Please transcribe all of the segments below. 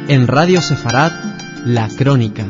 En Radio Sefarad, La Crónica.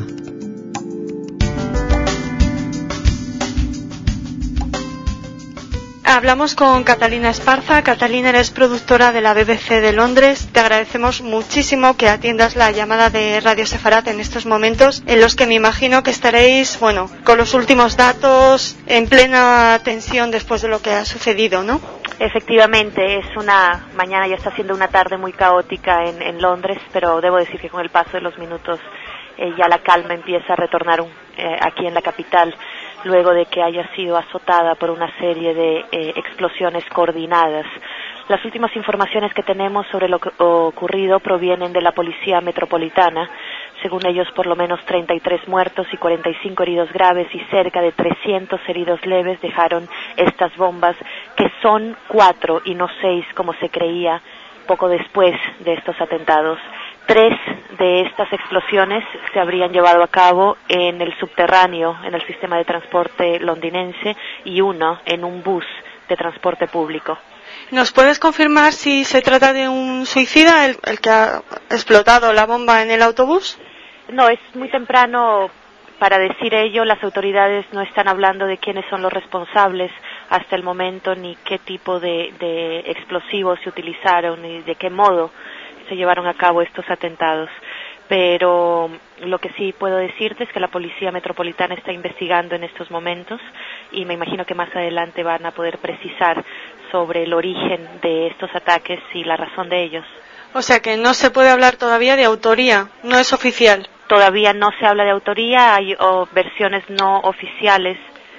Hablamos con Catalina Esparza. Catalina, eres productora de la BBC de Londres. Te agradecemos muchísimo que atiendas la llamada de Radio Sefarad en estos momentos en los que me imagino que estaréis, con los últimos datos, en plena tensión después de lo que ha sucedido, ¿no? Efectivamente, es una mañana, ya está siendo una tarde muy caótica en Londres, pero debo decir que con el paso de los minutos ya la calma empieza a retornar aquí en la capital, luego de que haya sido azotada por una serie de explosiones coordinadas. Las últimas informaciones que tenemos sobre lo ocurrido provienen de la Policía Metropolitana. Según ellos, por lo menos 33 muertos y 45 heridos graves y cerca de 300 heridos leves dejaron estas bombas, que son 4 y no 6 como se creía poco después de estos atentados. 3 de estas explosiones se habrían llevado a cabo en el subterráneo, en el sistema de transporte londinense, y 1 en un bus de transporte público. ¿Nos puedes confirmar si se trata de un suicida, el que ha explotado la bomba en el autobús? No, es muy temprano para decir ello. Las autoridades no están hablando de quiénes son los responsables hasta el momento, ni qué tipo de explosivos se utilizaron, ni de qué modo se llevaron a cabo estos atentados. Pero lo que sí puedo decirte es que la Policía Metropolitana está investigando en estos momentos y me imagino que más adelante van a poder precisar sobre el origen de estos ataques y la razón de ellos. O sea que no se puede hablar todavía de autoría, no es oficial. Todavía no se habla de autoría, hay versiones no oficiales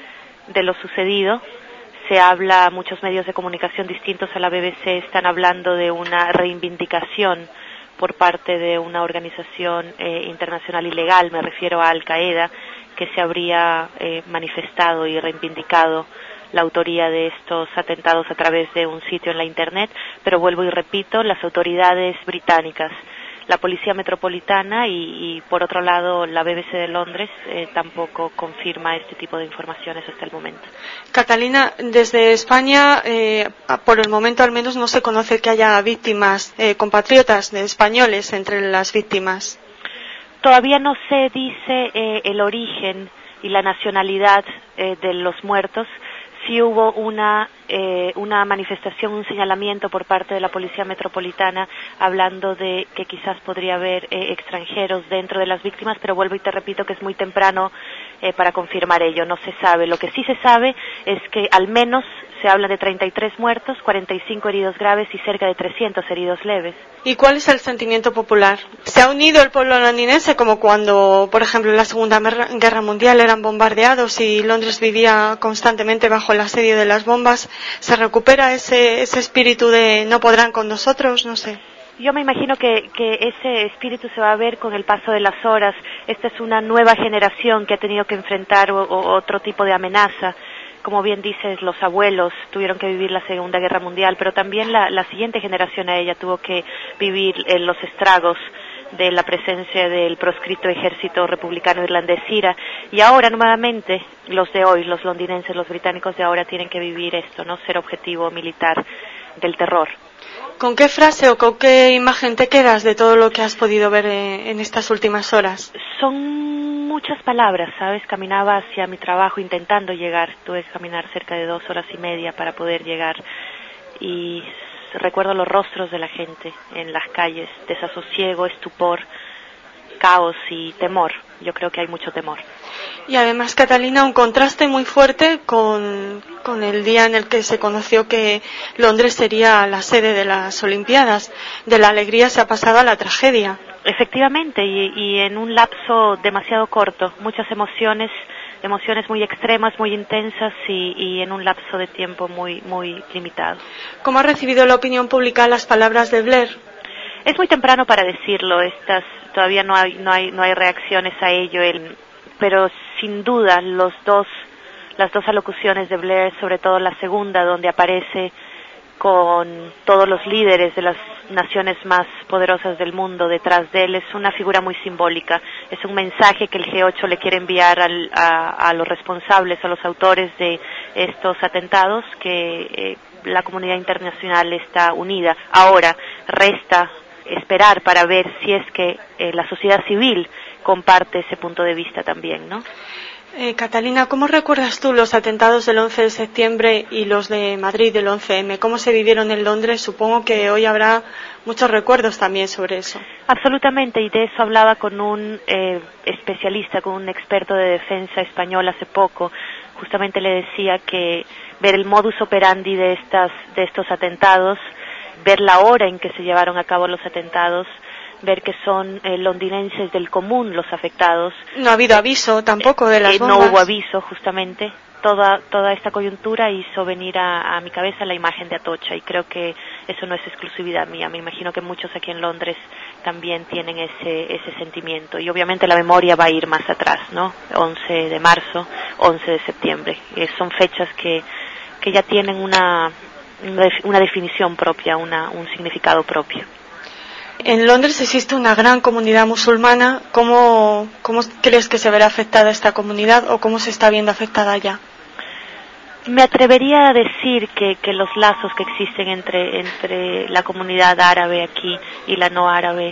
de lo sucedido. Se habla, muchos medios de comunicación distintos a la BBC están hablando de una reivindicación por parte de una organización internacional ilegal, me refiero a Al Qaeda, que se habría manifestado y reivindicado la autoría de estos atentados a través de un sitio en la Internet, pero vuelvo y repito, las autoridades británicas, la Policía Metropolitana y por otro lado la BBC de Londres tampoco confirma este tipo de informaciones hasta el momento. Catalina, desde España, por el momento al menos no se conoce que haya víctimas, compatriotas de españoles entre las víctimas. Todavía no se dice el origen y la nacionalidad de los muertos. Sí hubo una manifestación, un señalamiento por parte de la Policía Metropolitana hablando de que quizás podría haber extranjeros dentro de las víctimas, pero vuelvo y te repito que es muy temprano para confirmar ello, no se sabe. Lo que sí se sabe es que al menos se habla de 33 muertos, 45 heridos graves y cerca de 300 heridos leves. ¿Y cuál es el sentimiento popular? ¿Se ha unido el pueblo londinense como cuando, por ejemplo, en la Segunda Guerra Mundial eran bombardeados y Londres vivía constantemente bajo el asedio de las bombas? ¿Se recupera ese espíritu de no podrán con nosotros? No sé. Yo me imagino que ese espíritu se va a ver con el paso de las horas. Esta es una nueva generación que ha tenido que enfrentar otro tipo de amenaza. Como bien dices, los abuelos tuvieron que vivir la Segunda Guerra Mundial, pero también la siguiente generación a ella tuvo que vivir los estragos de la presencia del proscrito ejército republicano irlandés IRA, y ahora nuevamente los de hoy, los londinenses, los británicos de ahora tienen que vivir esto, ¿no? Ser objetivo militar del terror. ¿Con qué frase o con qué imagen te quedas de todo lo que has podido ver en estas últimas horas? Son muchas palabras, ¿sabes? Caminaba hacia mi trabajo intentando llegar, tuve que caminar cerca de 2 horas y media para poder llegar y recuerdo los rostros de la gente en las calles, desasosiego, estupor, caos y temor. Yo creo que hay mucho temor. Y además, Catalina, un contraste muy fuerte con el día en el que se conoció que Londres sería la sede de las Olimpiadas. De la alegría se ha pasado a la tragedia. Efectivamente, y en un lapso demasiado corto, muchas emociones muy extremas, muy intensas y en un lapso de tiempo muy limitado. ¿Cómo ha recibido la opinión pública las palabras de Blair? Es muy temprano para decirlo, todavía no hay reacciones a ello, pero sin duda las dos alocuciones de Blair, sobre todo la segunda, donde aparece con todos los líderes de las naciones más poderosas del mundo detrás de él, es una figura muy simbólica, es un mensaje que el G8 le quiere enviar a los responsables, a los autores de estos atentados, que la comunidad internacional está unida. Ahora resta esperar para ver si es que la sociedad civil comparte ese punto de vista también, ¿no? Catalina, ¿cómo recuerdas tú los atentados del 11 de septiembre y los de Madrid del 11M? ¿Cómo se vivieron en Londres? Supongo que hoy habrá muchos recuerdos también sobre eso. Absolutamente, y de eso hablaba con un especialista, con un experto de defensa español hace poco. Justamente le decía que ver el modus operandi de estos atentados, ver la hora en que se llevaron a cabo los atentados, ver que son londinenses del común los afectados. No ha habido aviso tampoco de las bombas. No hubo aviso, justamente. Toda esta coyuntura hizo venir a mi cabeza la imagen de Atocha, y creo que eso no es exclusividad mía. Me imagino que muchos aquí en Londres también tienen ese sentimiento, y obviamente la memoria va a ir más atrás, ¿no? 11 de marzo, 11 de septiembre. Son fechas que ya tienen una definición propia, un significado propio. En Londres existe una gran comunidad musulmana. ¿Cómo crees que se verá afectada esta comunidad, o cómo se está viendo afectada ya? Me atrevería a decir que los lazos que existen entre la comunidad árabe aquí y la no árabe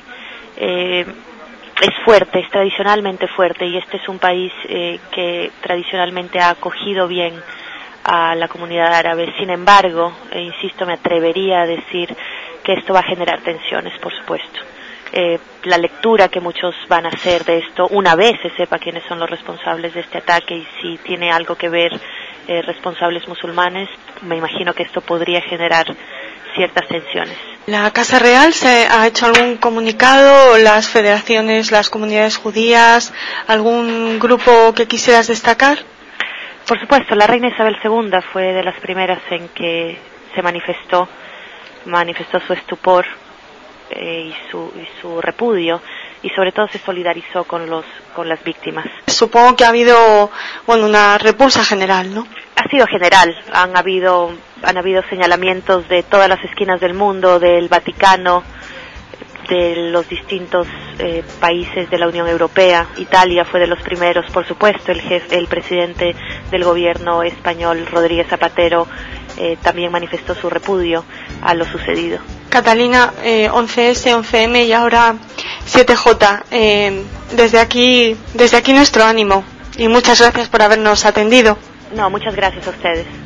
es fuerte, es tradicionalmente fuerte, y este es un país que tradicionalmente ha acogido bien a la comunidad árabe. Sin embargo, insisto, me atrevería a decir que esto va a generar tensiones, por supuesto. La lectura que muchos van a hacer de esto, una vez se sepa quiénes son los responsables de este ataque y si tiene algo que ver responsables musulmanes, me imagino que esto podría generar ciertas tensiones. ¿La Casa Real se ha hecho algún comunicado, las federaciones, las comunidades judías, algún grupo que quisieras destacar? Por supuesto, la reina Isabel II fue de las primeras en que se manifestó su estupor y su repudio, y sobre todo se solidarizó con las víctimas. Supongo que ha habido una repulsa general, ¿no? Ha sido general. Han habido señalamientos de todas las esquinas del mundo, del Vaticano, de los distintos países de la Unión Europea. Italia fue de los primeros, por supuesto. El presidente del gobierno español, Rodríguez Zapatero, también manifestó su repudio a lo sucedido. Catalina, 11S, 11M y ahora 7J. Desde aquí nuestro ánimo, y muchas gracias por habernos atendido. No, muchas gracias a ustedes.